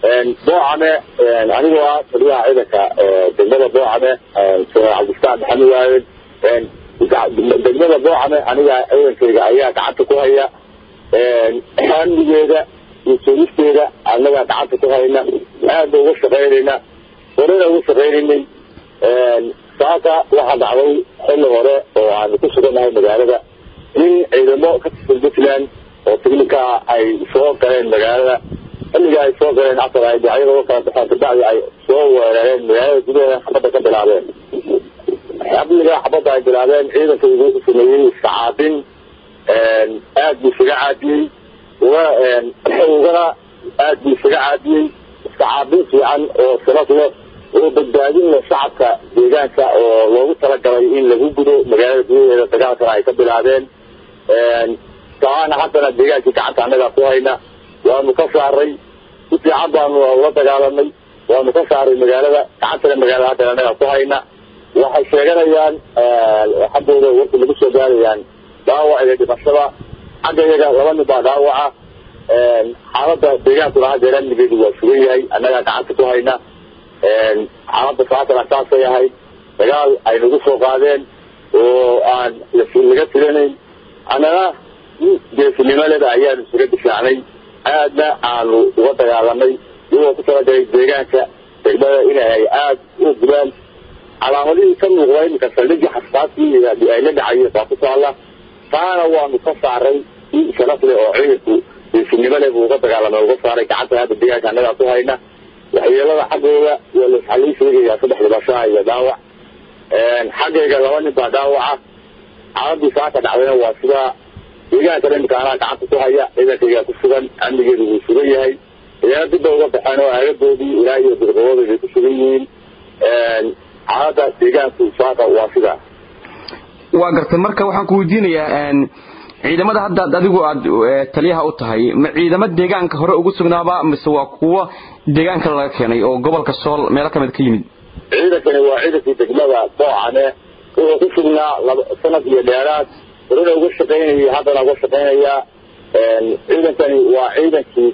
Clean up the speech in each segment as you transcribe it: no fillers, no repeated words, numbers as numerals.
بوعمة أنا هو تبيع عندك بالنسبة بوعمة عبد الفتاح محمد وائل بالنسبة بوعمة أنا أيضا كجاية قعدت كويا حامل جدا يسوي كذا أنا قعدت كوينا هذا وش غيرنا ولا وش غيرني ساعة واحد عوي حل وراء وعن كسر ما المجال من إذا ما كتب البتلان وتقولك أي صور كان المجال اللي جاي صور كان عطر أي بعير وكان بحال أي صور المجال كده حبضة كبلابين قبل جا حبضة كبلابين إذا في سنين الساعتين قاعد بسرعة وغنا قاعد بسرعة الساعتين عن صلاة وبدأين الشعب deegaanka oo loogu talagalay in lagu gudo magaalada gudaheeda dagaalka ay ka bilaabeen taana hadana deegaanka gacanta anaga ku hayna waanu ka saaray si fiican baanu la dagaalanay waanu ka saaray magaalada gacanta magaalada hadana anaga ku hayna waxay sheeganayaan xaggooda waqti lagu soo gaarayaan daawac iyo dhibashada xaggeega laba nin baa daawaca xaaladda deegaanka laga jeerannigeedu waa sugan yahay anaga gacanta ku hayna xaaladda saacada asaasay ahayd dagaal ay nagu soo qaadeen oo aan laga filanayn anana geesinimada ayaanu isaga difaacnay aadna aanu uga dagaalanay iyagoo ku talagalay deegaanka degmada inay aad u gulaan calaamadihii ka muuqday iminka saldhigii xasaasii ay la dhacayeen baa ku taalla taana waanu ka saaray si sharaf leh oo ciidanku geesinimada buu uga dagaalamay uga saaray gacanta hadda deegaanka annagaa ku hayna waxyeelada xaggooda waa la xalin sheegayaa saddex dhibasho iyo dhaawac xaggayga laba nin baa dhaawaca xaaladii saaka dhacdayna waa sidaa deegaanka iminka anaa gacanta ku haya ciidankayga ku sugan amnigeedu wuu sugan yahay iyana dibba uga baxeen oo aagadoodii ilaa iyo dirqaboodii bay ku sugan yihiin xaaladda deegaanku saaka waa sidaa waa gartay marka waxaan ku weydiinayaa ciidamada hadda adigu aad taliyaha u tahay ma ciidamada deegaanka hore ugu sugnaaba mise waa kuwa deegaanka laga keenay oo gobolka Sool meel ka mid ka yimid ciidankani waa ciidankii degmada Boocane oo ku sugnaa sanad iyo dheeraad horena uga shaqeynayay haddana uga shaqeynaya ciidankani waa ciidankii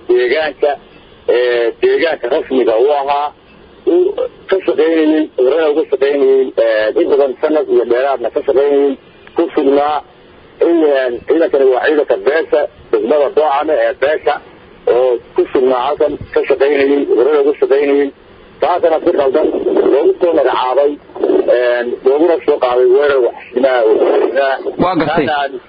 deegaanka rasmiga u ahaa ka shaqeynayay horena uga shaqeynayay in badan sanad iyo dheeraadna ka shaqeynayay ku sugnaa ciidankani waa ciidanka beesha degmada Boocane ee beesha oo ku sugnaa halkan ka shaqeynayay horena uga shaqeynayay taasana si qaldan loogu soo magacaabay looguna soo qaaday weerar waxshinaa waa gartay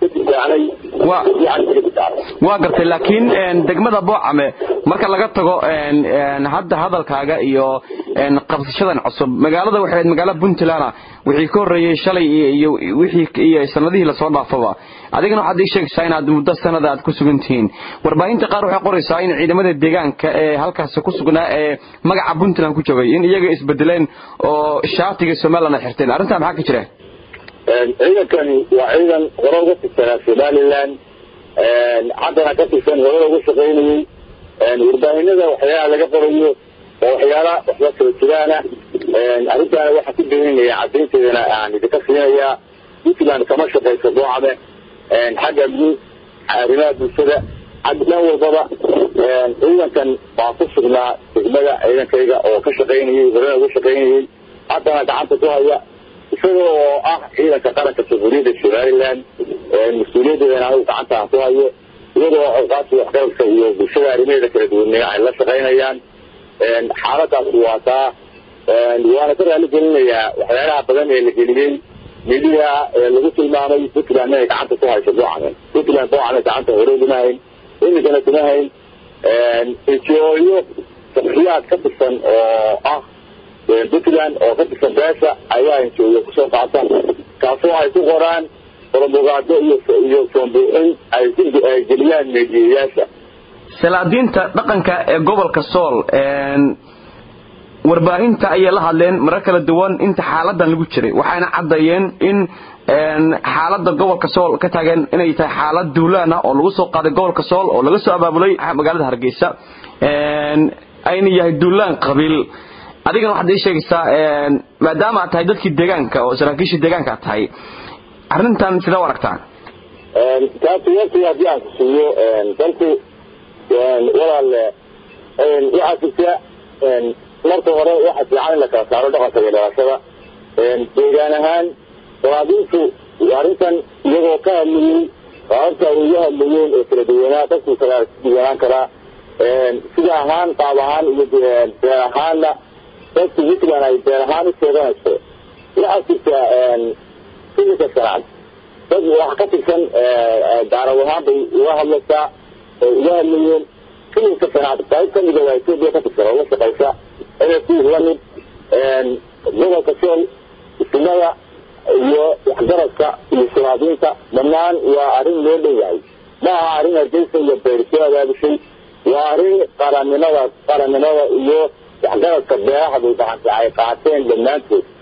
waa gartay laakiin degmada Boocane marka laga tago hadda hadalkaaga iyo qabsashadan cusub magaalada waxay magaalada Puntland wixii ka horeeyay shalay iyo wixii sanadihii la soo dhaafaba adigana waxaad ii sheegaysaa inaad muddo sanad aad ku sugantihiin warbaahinta qaar waxay qoraysaa in ciidamada deegaanka ee halkaas ku sugnaa ee magaca Puntland ku joogay in iyaga isbedeleen oo shaatiga Soomaaliland ay xirteen arrinta maxaa ka jira ciidankani waa ciidan hore uga tirsan Somaliland haddana ka tirsan hore uga shaqeynayay warbaahinada waxyaalaha laga qorayo oo waxyaalaha waxba kala jiraana arrintaana waxaa ku beeninaya caddaynteedana aan idinka siinayaa Puntland kama shaqeyso Boocane xagga arrimaha bulshada xagga walbaba ciidankan baa ku sugnaa degmada ciidankayga oo ka shaqeynayay horena uga shaqeynayay haddana gacanta ku haya isagoo oo ah ciidanka qaranka Jamhuuriyadda Somaliland mas-uuliyadeedana anigu gacanta aan ku hayo iyadoo awqaadka waxqabadka iyo bulshada arrimaheeda kala duwan ay la shaqeynayaan xaaladaas waa taa waana ka raali gelinayaa waxyaalaha badan ee la geliyey media lagu tilmaamay Puntland inay gacanta ku hayso Boocane gacanta hore uma hayn imikana kuma hayn iyo shakhsiyaad ka tirsan oo ah Puntland oo ka tirsan beesha ayaa intuu kusoo qaata kaasoo ay ku qoraan propaganda iyo sombuuxin ay geliyaan meediyayaasha salaadiinta dhaqanka ee gobolka Sool warbaahinta ayaa la hadleen marar kala duwan inta xaaladan lagu jiray waxaana cadeeyeen in xaaladda gobolka Sool ka taagan inay tahay xaalad duulaan ah oo lagu soo qaaday gobolka Sool oo laga soo abaabulay magaalada Hargeysa ayna yahay duulaan qabiil adigana waxaad ii sheegaysaa maadaama aad tahay dadkii deegaanka oo saraakiisha deegaanka tahay arrintan sida u aragtaa taasi haddii aan ku siiyo dalku walaal وحاسسة مرت وراء واحد يعني لك صار دقة إلى شباب deegaanahaan waraabintu arrintan iyagoo ka hadlayay qaabka ugu hadlayeen ee kala duwanaa dadku kala duwanaan karaa sida ahaan qaab ahaan iyo beer ahaanna dadku wixii ay beer ahaan u sheeganayso waxaa jirta sidii sanad dad wax ka tirsan daaraw ahaan bay uga hadlaysaa uga hadlayeen sidii sanad qayb ka mid ah Itoobiya ka tirsan oo shaqaysa inay ku lamid gobolka Sool ismada iyo waxgaradka iyo suraadinta dhammaan waa arrin loo dheeyahay ma aha arrin hargeysa iyo beerashada bishay waa arrin qaranimada iyo waxgaradka beeraha bay gacanta ay qaateen dhammaantood